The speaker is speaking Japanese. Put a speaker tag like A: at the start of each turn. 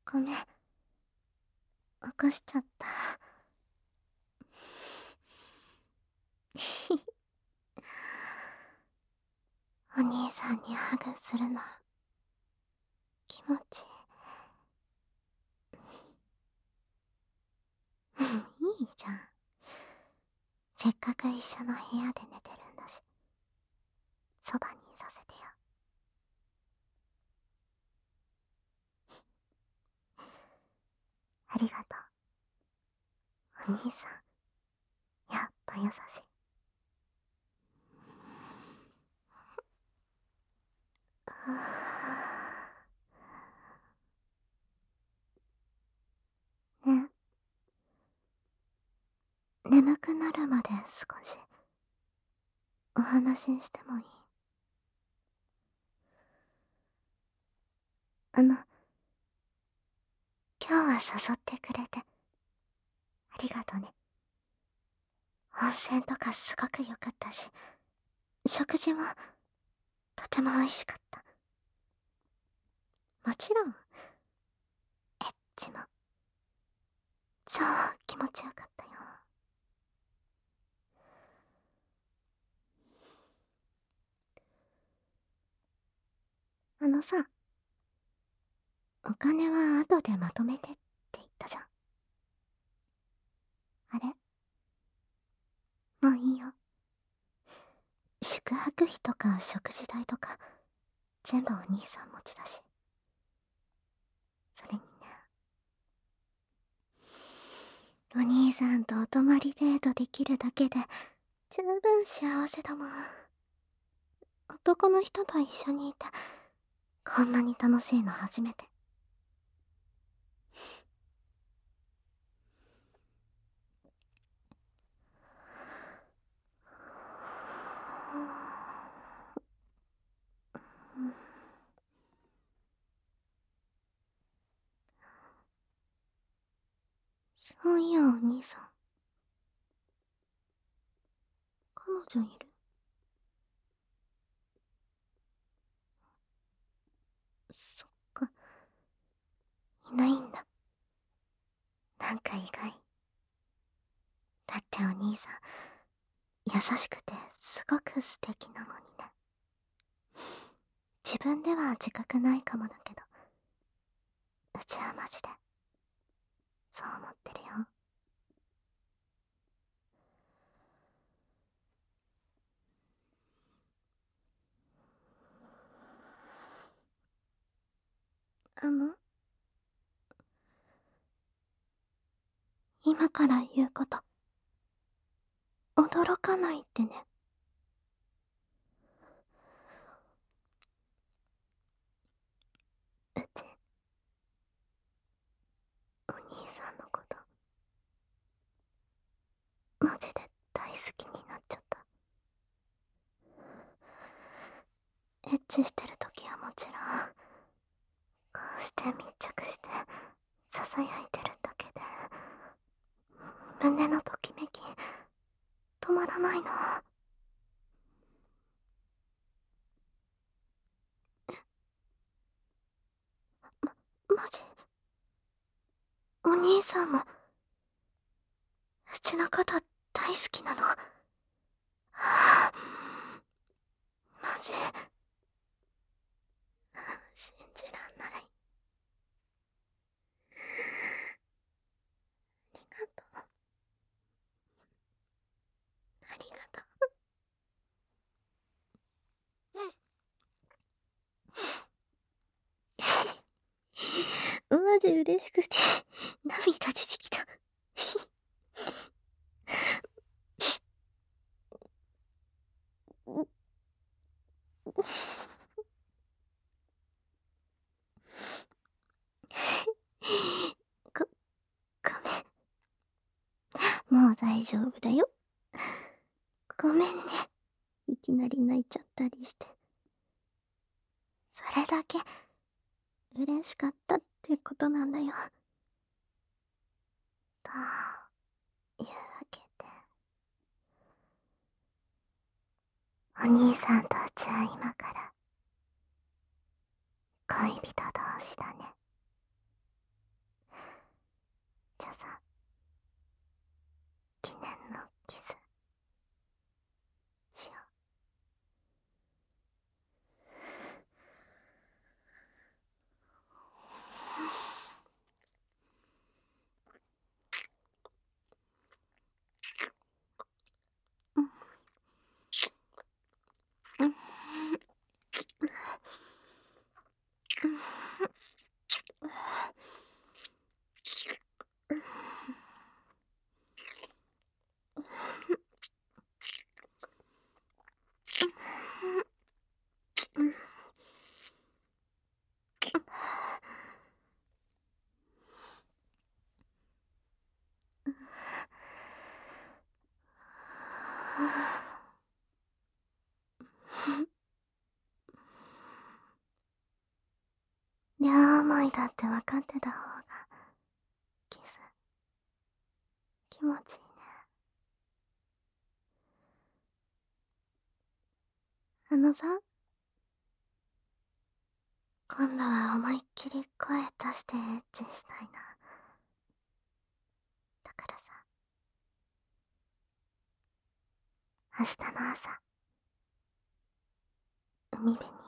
A: ごめん。起こしちゃった。お兄さんにハグするの気持ちいい。いいじゃん。せっかく一緒の部屋で寝てるんだし、そばにいさせてよ。ありがとう。お兄さん、やっぱ優しい。ね、眠くなるまで少しお話ししてもいい？今日は誘ってくれてありがとね。温泉とかすごく良かったし、食事もとても美味しかった。もちろんエッチも超気持ちよかったよ。あのさ、お金は後でまとめてって言ったじゃん。あれ、もういいよ。宿泊費とか食事代とか全部お兄さん持ちだし。それにね、お兄さんとお泊まりデートできるだけで十分幸せだもん。男の人と一緒にいてこんなに楽しいの初めて。そういやお兄さん、彼女いる？そっか、いないんだ。なんか意外。だってお兄さん優しくてすごく素敵なのにね。自分では自覚ないかもだけど、うちはマジでそう思ってるよ。あの、今から言うこと、驚かないってね。うち、お兄さんのこと、マジで大好きになっちゃった。エッチしてる時はもちろん、こうして密着して、囁いてるだけで、胸のときめき、止まらないの。マジ？お兄さんも、うちのこと大好きなの？はぁ、マジ？信じらんない。ありがとう。ありがとう。マジ嬉しくて、涙出てきた。ご、ごめん。もう大丈夫だよ。ごめんね。いきなり泣いちゃったりして。それだけ嬉しかったってことなんだよ。というわけで、お兄さんとうちは今から恋人同士だね。 思いだって分かってた方がキス気持ちいいね。さ、今度は思いっきり声出してエッチしたいな。だからさ、明日の朝海辺に